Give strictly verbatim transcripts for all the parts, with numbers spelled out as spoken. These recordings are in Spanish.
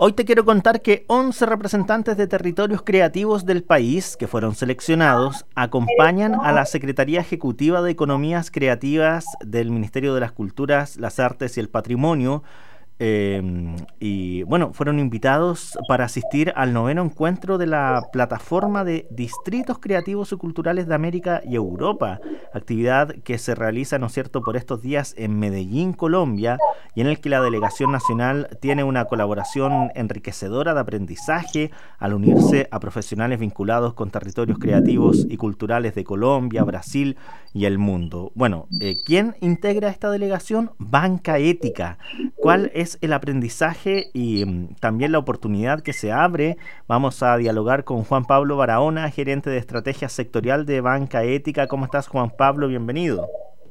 Hoy te quiero contar que once representantes de territorios creativos del país que fueron seleccionados acompañan a la Secretaría Ejecutiva de Economías Creativas del Ministerio de las Culturas, las Artes y el Patrimonio. Eh, y bueno, fueron invitados para asistir al noveno encuentro de la plataforma de distritos creativos y culturales de América y Europa, actividad que se realiza, ¿no es cierto?, por estos días en Medellín, Colombia, y en el que la delegación nacional tiene una colaboración enriquecedora de aprendizaje al unirse a profesionales vinculados con territorios creativos y culturales de Colombia, Brasil y el mundo. Bueno, eh, ¿quién integra esta delegación? Banca Ética. ¿Cuál es el aprendizaje y um, también la oportunidad que se abre? Vamos a dialogar con Juan Pablo Barahona, gerente de estrategia sectorial de Banca Ética. ¿Cómo estás, Juan Pablo? Bienvenido.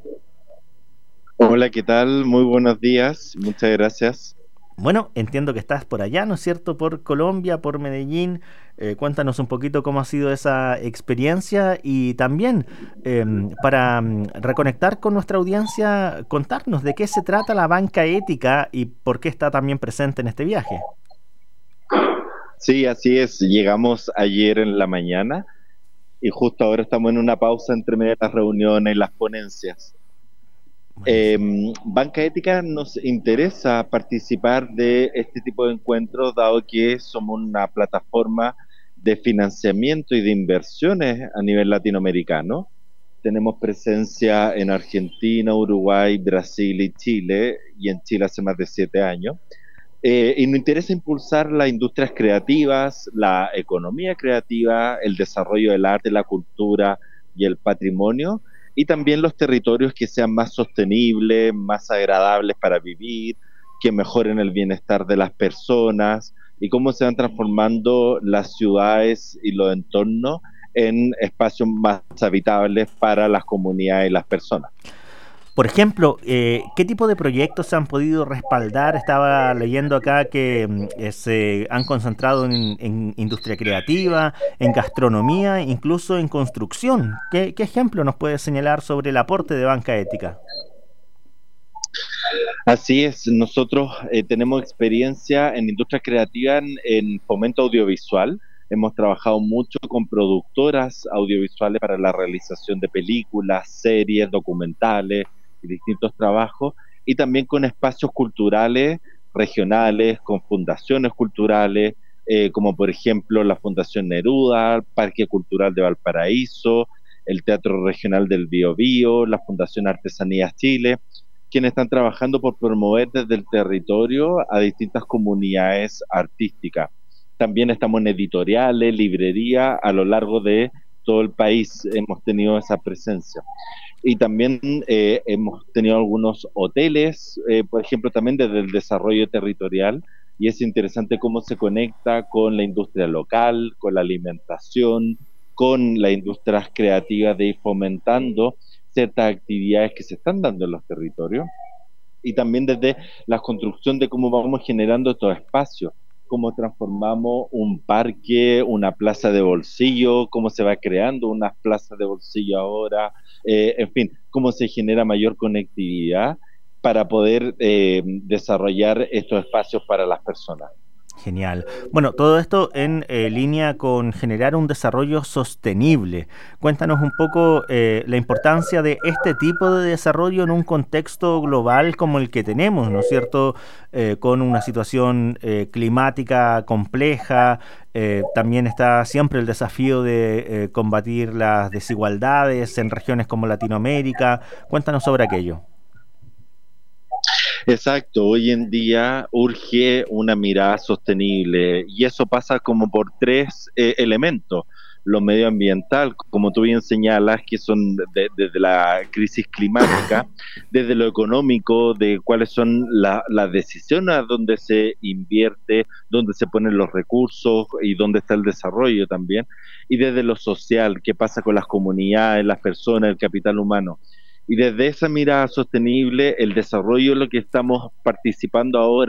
Hola, ¿qué tal? Muy buenos días, muchas gracias. Bueno, entiendo que estás por allá, ¿no es cierto?, por Colombia, por Medellín. Eh, cuéntanos un poquito cómo ha sido esa experiencia y también eh, para um, reconectar con nuestra audiencia, contarnos de qué se trata la Banca Ética y por qué está también presente en este viaje. Sí, así es. Llegamos ayer en la mañana y justo ahora estamos en una pausa entre medio de las reuniones y las ponencias. Eh, Banca Ética nos interesa participar de este tipo de encuentros, dado que somos una plataforma de financiamiento y de inversiones a nivel latinoamericano. Tenemos presencia en Argentina, Uruguay, Brasil y Chile, y en Chile hace más de siete años. Eh, y nos interesa impulsar las industrias creativas, la economía creativa, el desarrollo del arte, la cultura y el patrimonio, y también los territorios que sean más sostenibles, más agradables para vivir, que mejoren el bienestar de las personas y cómo se van transformando las ciudades y los entornos en espacios más habitables para las comunidades y las personas. Por ejemplo, eh, ¿qué tipo de proyectos se han podido respaldar? Estaba leyendo acá que eh, se han concentrado en, en industria creativa, en gastronomía, incluso en construcción. ¿Qué, qué ejemplo nos puede señalar sobre el aporte de Banca Ética? Así es, nosotros eh, tenemos experiencia en industria creativa en, en fomento audiovisual. Hemos trabajado mucho con productoras audiovisuales para la realización de películas, series, documentales y distintos trabajos, y también con espacios culturales regionales, con fundaciones culturales, eh, como por ejemplo la Fundación Neruda, el Parque Cultural de Valparaíso, el Teatro Regional del Biobío, la Fundación Artesanías Chile, quienes están trabajando por promover desde el territorio a distintas comunidades artísticas. También estamos en editoriales, librerías, a lo largo de todo el país hemos tenido esa presencia. Y también eh, hemos tenido algunos hoteles, eh, por ejemplo, también desde el desarrollo territorial, y es interesante cómo se conecta con la industria local, con la alimentación, con las industrias creativas, de ir fomentando ciertas actividades que se están dando en los territorios, y también desde la construcción de cómo vamos generando estos espacios, cómo transformamos un parque, una plaza de bolsillo, cómo se va creando unas plazas de bolsillo ahora, eh, en fin, cómo se genera mayor conectividad para poder eh, desarrollar estos espacios para las personas. Genial. Bueno, todo esto en eh, línea con generar un desarrollo sostenible. Cuéntanos un poco eh, la importancia de este tipo de desarrollo en un contexto global como el que tenemos, ¿no es cierto? Eh, con una situación eh, climática compleja. Eh, también está siempre el desafío de eh, combatir las desigualdades en regiones como Latinoamérica. Cuéntanos sobre aquello. Exacto, hoy en día urge una mirada sostenible y eso pasa como por tres eh, elementos. Lo medioambiental, como tú bien señalas, que son desde de, de la crisis climática, desde lo económico, de cuáles son la, las decisiones a dónde se invierte, dónde se ponen los recursos y dónde está el desarrollo también, y desde lo social, qué pasa con las comunidades, las personas, el capital humano. Y desde esa mirada sostenible, el desarrollo es lo que estamos participando ahora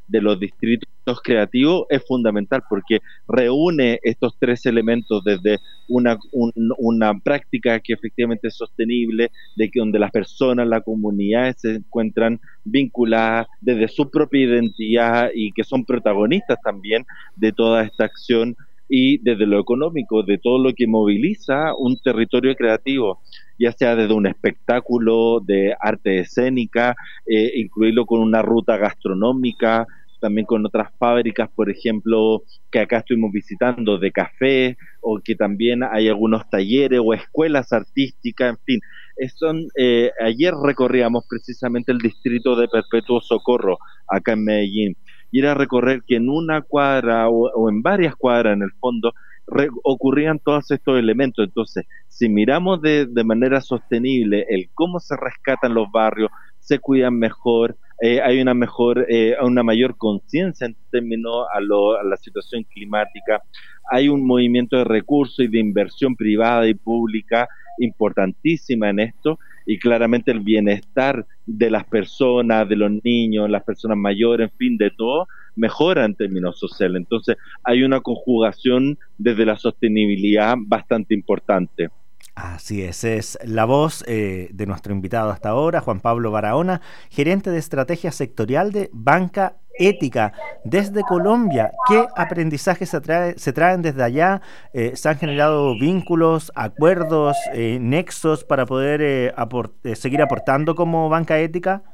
de los distritos creativos es fundamental porque reúne estos tres elementos desde una, un, una práctica que efectivamente es sostenible, de que donde las personas, las comunidades se encuentran vinculadas desde su propia identidad y que son protagonistas también de toda esta acción, y desde lo económico, de todo lo que moviliza un territorio creativo, ya sea desde un espectáculo de arte escénica, eh, incluirlo con una ruta gastronómica, también con otras fábricas, por ejemplo, que acá estuvimos visitando de café, o que también hay algunos talleres o escuelas artísticas, en fin. Son, eh, ayer recorríamos precisamente el distrito de Perpetuo Socorro, acá en Medellín, y era recorrer que en una cuadra o, o en varias cuadras en el fondo re, ocurrían todos estos elementos. Entonces, si miramos de, de manera sostenible el cómo se rescatan los barrios, se cuidan mejor, eh, hay una mejor, eh, una mayor conciencia en términos a, lo, a la situación climática, hay un movimiento de recursos y de inversión privada y pública importantísima en esto, y claramente el bienestar de las personas, de los niños, las personas mayores, en fin, de todo, mejora en términos sociales. Entonces hay una conjugación desde la sostenibilidad bastante importante. Así es, es la voz eh, de nuestro invitado hasta ahora, Juan Pablo Barahona, gerente de estrategia sectorial de Banca Ética desde Colombia. ¿Qué aprendizajes se, trae, se traen desde allá? Eh, ¿Se han generado vínculos, acuerdos, eh, nexos para poder eh, aport- eh, seguir aportando como Banca Ética?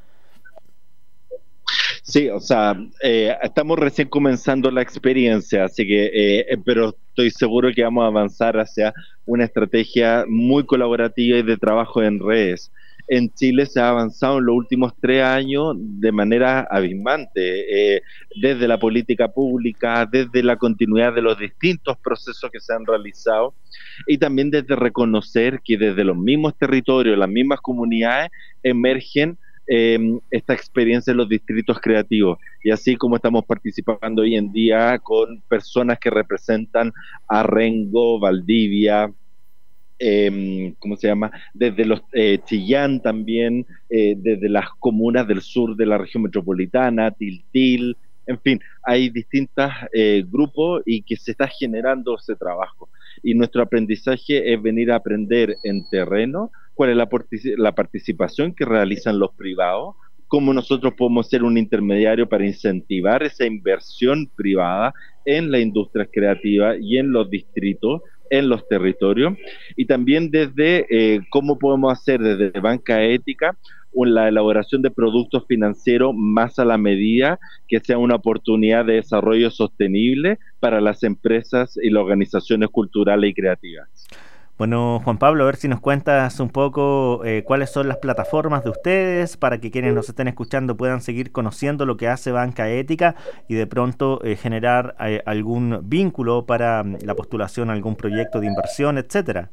Sí, o sea, eh, estamos recién comenzando la experiencia, así que, eh, pero estoy seguro que vamos a avanzar hacia una estrategia muy colaborativa y de trabajo en redes. En Chile se ha avanzado en los últimos tres años de manera abismante, eh, desde la política pública, desde la continuidad de los distintos procesos que se han realizado, y también desde reconocer que desde los mismos territorios, las mismas comunidades, emergen Eh, esta experiencia en los distritos creativos, y así como estamos participando hoy en día con personas que representan a Rengo, Valdivia, eh, ¿cómo se llama? Desde los eh, Chillán también, eh, desde las comunas del sur de la región metropolitana, Tiltil, en fin, hay distintos eh, grupos y que se está generando ese trabajo. Y nuestro aprendizaje es venir a aprender en terreno cuál es la, la participación que realizan los privados, cómo nosotros podemos ser un intermediario para incentivar esa inversión privada en la industria creativa y en los distritos, en los territorios, y también desde eh, cómo podemos hacer desde Banca Ética la elaboración de productos financieros más a la medida, que sea una oportunidad de desarrollo sostenible para las empresas y las organizaciones culturales y creativas. Bueno, Juan Pablo, a ver si nos cuentas un poco eh, cuáles son las plataformas de ustedes para que quienes nos estén escuchando puedan seguir conociendo lo que hace Banca Ética y de pronto eh, generar eh, algún vínculo para la postulación a algún proyecto de inversión, etcétera.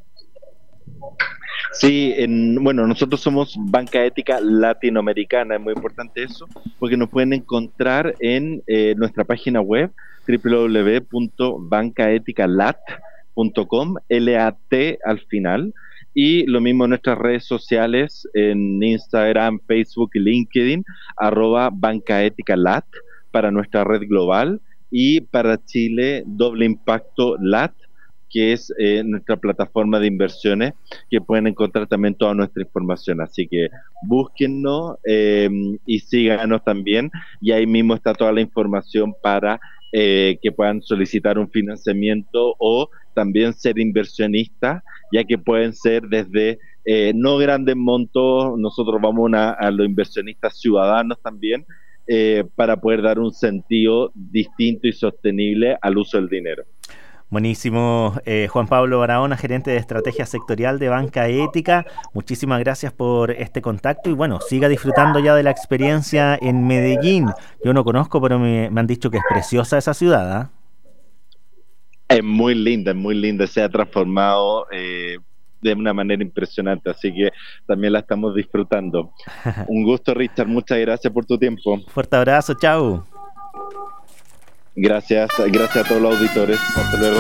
Sí, en, bueno, nosotros somos Banca Ética Latinoamericana, es muy importante eso, porque nos pueden encontrar en eh, nuestra página web doble u doble u doble u punto banca ética lat punto com, L A T al final, y lo mismo en nuestras redes sociales, en Instagram, Facebook y LinkedIn, arroba Banca Ética Lat para nuestra red global, y para Chile, Doble Impacto Lat, que es eh, nuestra plataforma de inversiones, que pueden encontrar también toda nuestra información. Así que búsquennos eh, y síganos también, y ahí mismo está toda la información para eh, que puedan solicitar un financiamiento o también ser inversionistas, ya que pueden ser desde eh, no grandes montos, nosotros vamos una, a los inversionistas ciudadanos también, eh, para poder dar un sentido distinto y sostenible al uso del dinero. Buenísimo, eh, Juan Pablo Barahona, gerente de estrategia sectorial de Banca Ética. Muchísimas gracias por este contacto y bueno, siga disfrutando ya de la experiencia en Medellín. Yo no conozco, pero me, me han dicho que es preciosa esa ciudad, ¿eh? Es muy linda, es muy linda, se ha transformado eh, de una manera impresionante, así que también la estamos disfrutando. Un gusto, Richard, muchas gracias por tu tiempo. Fuerte abrazo, chao. Gracias, gracias a todos los auditores. Hasta luego.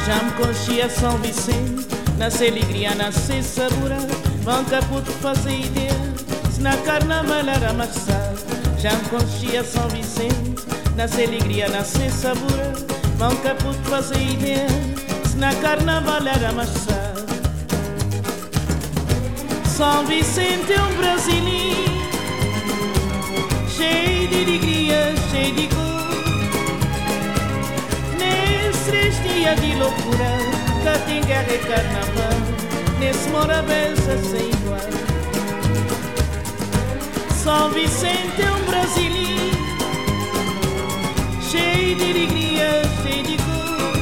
Já me conchia São Vicente, nasce alegria, nasce sabor. Vão caputo fazer ideia, se na carnaval era marçal. Já me conchia São Vicente, nasce alegria, nasce sabor. Vão caputo fazer ideia, se na carnaval era marçal. São Vicente é um brasileiro, cheio de alegria, cheio de cor. Nesses três dias de loucura, cá tem guerra e carnaval, nesse Morabeza sem igual. São Vicente é um brasileiro, cheio de alegria, cheio de cor.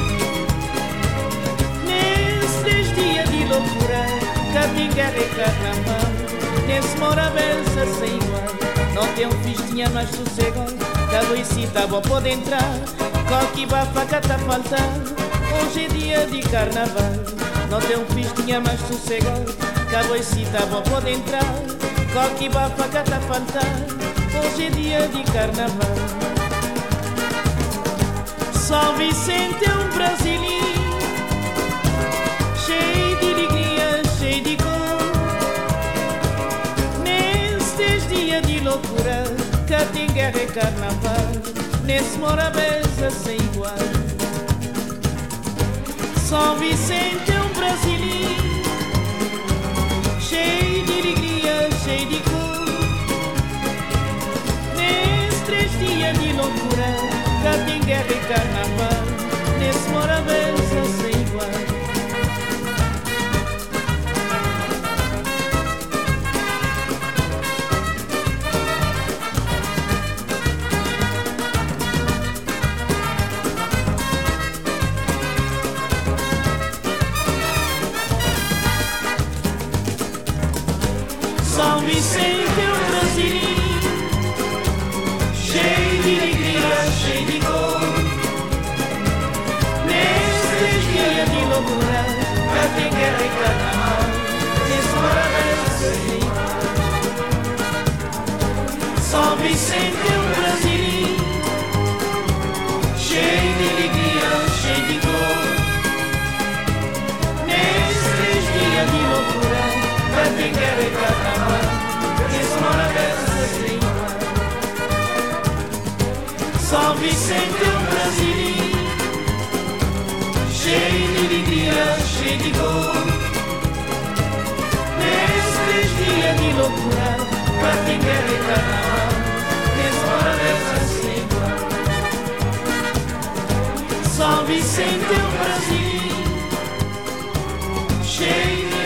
Nesses três dias de loucura, cá tem guerra e carnaval, nesse Morabeza sem igual. Não tem um festinha mais sossegado, da Luisita boa pode entrar, qualquer bafaca tá faltando, hoje é dia de carnaval. Não tem um festinha mais sossegado, da Luisita boa pode entrar, qualquer bafaca tá faltando, hoje é dia de carnaval. São Vicente é um brasileiro, cheio de alegria, cheio de cor. Nesses dias de loucura, cá tem guerra e carnaval, nesse Morabeza sem igual. São Vicente é um brasileiro, cheio de alegria, cheio de cor. Nesses três dias de loucura, cá tem guerra e carnaval, nesse Morabeza sem igual. São Vicente é um brasileiro, cheio de alegria, cheio de cor. Nesses dias de loucura, cá tem guerra e carnaval, nesse Morabeza sem igual. São Vicente é um brasileiro, cheio de alegria, cheio de cor. Nesses dias de loucura, cá tem guerra e carnaval, nesse Morabeza sem igual. São Vicente é um brasileiro, cheio de alegria, cheio de cor. Nesses dias de loucura, cá tem guerra e carnaval, nesse Morabeza sem igual. São Vicente é um brasileiro, cheio de